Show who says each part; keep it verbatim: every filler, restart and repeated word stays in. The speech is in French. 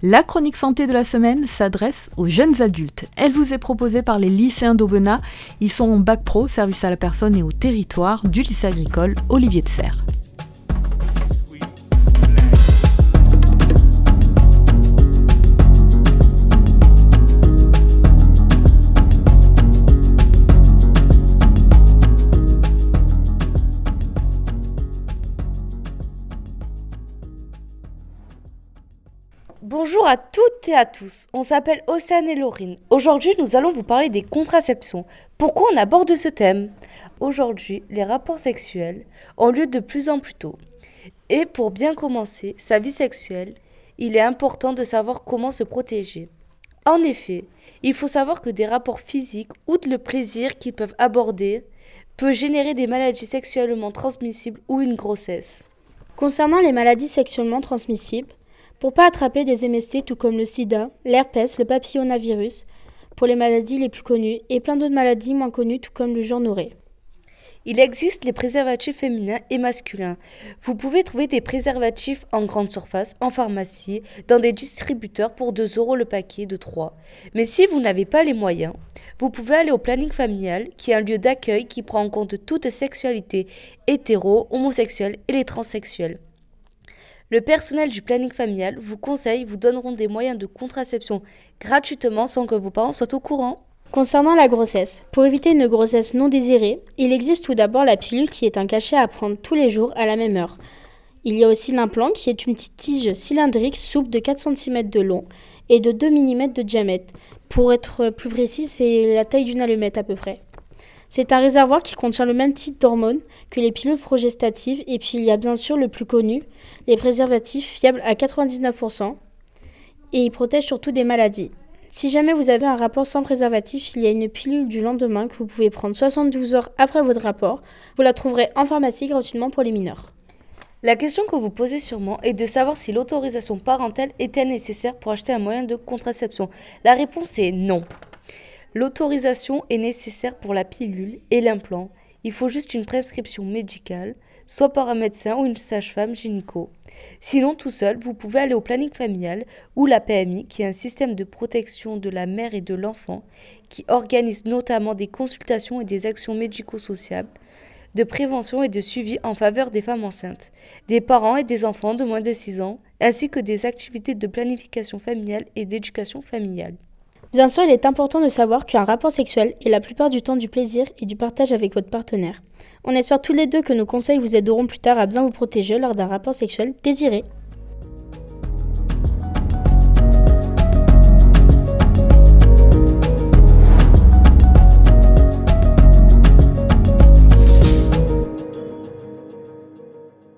Speaker 1: La chronique santé de la semaine s'adresse aux jeunes adultes. Elle vous est proposée par les lycéens d'Aubenas. Ils sont en bac pro, service à la personne et au territoire du lycée agricole Olivier de Serres.
Speaker 2: Bonjour à toutes et à tous, on s'appelle Océane et Laurine. Aujourd'hui, nous allons vous parler des contraceptions. Pourquoi on aborde ce thème ? Aujourd'hui, les rapports sexuels ont lieu de plus en plus tôt. Et pour bien commencer sa vie sexuelle, il est important de savoir comment se protéger. En effet, il faut savoir que des rapports physiques, outre le plaisir qu'ils peuvent aborder, peut générer des maladies sexuellement transmissibles ou une grossesse.
Speaker 3: Concernant les maladies sexuellement transmissibles, pour ne pas attraper des M S T tout comme le sida, l'herpès, le papillomavirus, pour les maladies les plus connues, et plein d'autres maladies moins connues tout comme le gonorrhée.
Speaker 2: Il existe les préservatifs féminins et masculins. Vous pouvez trouver des préservatifs en grande surface, en pharmacie, dans des distributeurs pour deux euros le paquet de trois. Mais si vous n'avez pas les moyens, vous pouvez aller au planning familial, qui est un lieu d'accueil qui prend en compte toute sexualité hétéro, homosexuelle et les transsexuels. Le personnel du planning familial vous conseille, vous donneront des moyens de contraception gratuitement sans que vos parents soient au courant.
Speaker 3: Concernant la grossesse, pour éviter une grossesse non désirée, il existe tout d'abord la pilule qui est un cachet à prendre tous les jours à la même heure. Il y a aussi l'implant qui est une petite tige cylindrique souple de quatre centimètres de long et de deux millimètres de diamètre. Pour être plus précis, c'est la taille d'une allumette à peu près. C'est un réservoir qui contient le même type d'hormones que les pilules progestatives et puis il y a bien sûr le plus connu, les préservatifs fiables à quatre-vingt-dix-neuf pour cent et ils protègent surtout des maladies. Si jamais vous avez un rapport sans préservatif, il y a une pilule du lendemain que vous pouvez prendre soixante-douze heures après votre rapport. Vous la trouverez en pharmacie gratuitement pour les mineurs.
Speaker 2: La question que vous posez sûrement est de savoir si l'autorisation parentale est-elle nécessaire pour acheter un moyen de contraception. La réponse est non. L'autorisation est nécessaire pour la pilule et l'implant. Il faut juste une prescription médicale, soit par un médecin ou une sage-femme gynéco. Sinon, tout seul, vous pouvez aller au planning familial ou la P M I, qui est un système de protection de la mère et de l'enfant, qui organise notamment des consultations et des actions médico-sociales, de prévention et de suivi en faveur des femmes enceintes, des parents et des enfants de moins de six ans, ainsi que des activités de planification familiale et d'éducation familiale.
Speaker 3: Bien sûr, il est important de savoir qu'un rapport sexuel est la plupart du temps du plaisir et du partage avec votre partenaire. On espère tous les deux que nos conseils vous aideront plus tard à bien vous protéger lors d'un rapport sexuel désiré.